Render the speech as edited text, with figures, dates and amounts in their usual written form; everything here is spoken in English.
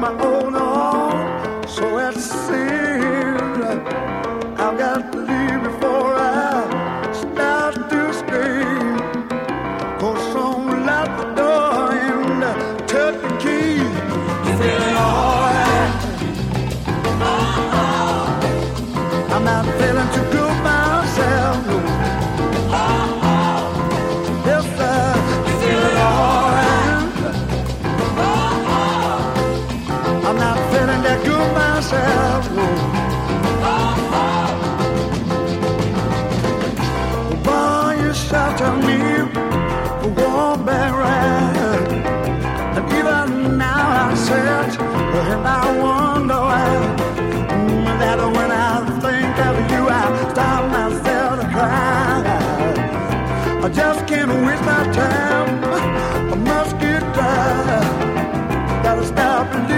my own home. So it seems I've got to leave before I start to scream. Cause someone locked the door and took the key. Feeling alright. I'm not feeling too good myself. No. Yes, I'm feeling alright. I'm not feeling that good myself. No. Boy, you shelter me for one back ride. And even now I search and I wonder why. That when I think of you, I stop myself to cry. I just can't waste my time. I must get tired. Gotta stop and